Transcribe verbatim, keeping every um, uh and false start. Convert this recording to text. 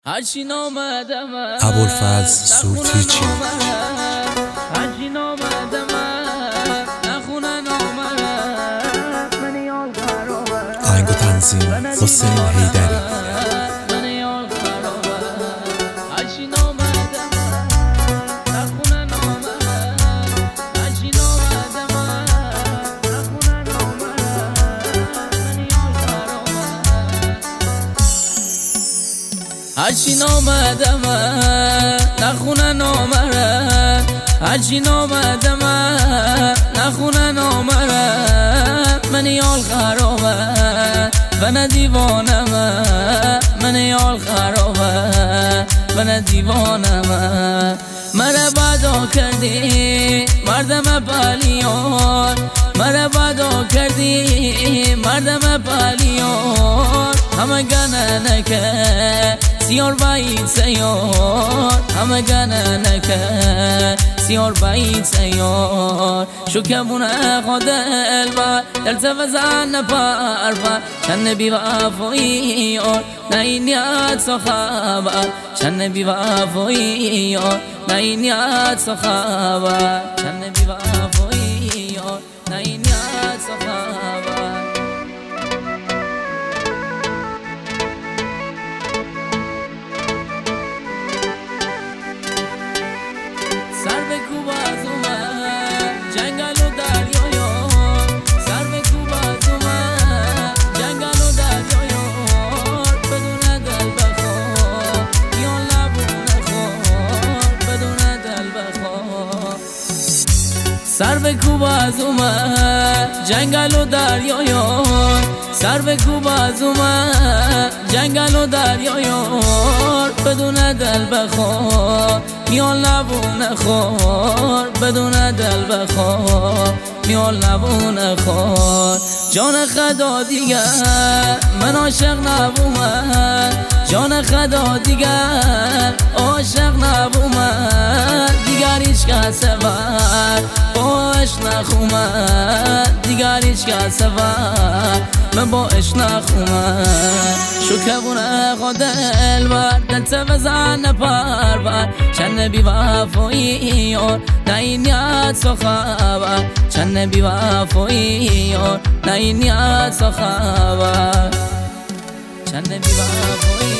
هرچی نامده من ابوالفضل سورتیچی هرچی نامده من نخونه نامد من یال خرابه آهنگ و تنظیم حسین حیدری من یال خرابه هرچی نامده من نخونه نامد هرچی نامده من نخونه نامد من یال خرابه هرچی نامده من نخونه نامره هرچی نامده من نخونه نامره من یال خرابه من دیوانه من من یال خرابه من دیوانه من مرا بدا کردی مردم پلیار مرا بدا کردی مردم پلیار همه گنه نکه سیار باید سیار همه گنه نکه سیار باید سیار شو کمونه خودل با دلت وزن پر پر چند بی وفایی نه این نیت سو خبر چند بی وفایی نه این نیت سو خبر چند بی وفایی نه این نیت سو خبر سر به کوب از اومد جنگل و دریایا سر به کوب از اومد جنگل و دریایا بدون دل بخواه یا لبونه خواه بدون دل بخواه سر به کوب از اومد جنگل و دریایا سر به کوب از اومد جنگل و دریایا بدون دل بخواه یا لبونه خور بدون دل بخور یا لبونه خور جان خدا دیگر من عاشق نبومد جان خدا دیگر عاشق نبومد دیگر هیچ کس بر باش نخومد دیگر هیچ کس بر من باش نخومد شو کبونه خودل بر دلت بزن پر بر چند بی وفایی نه این نیت سو خبر چند بی وفایی نه این نیت سو خبر چند بی وفایی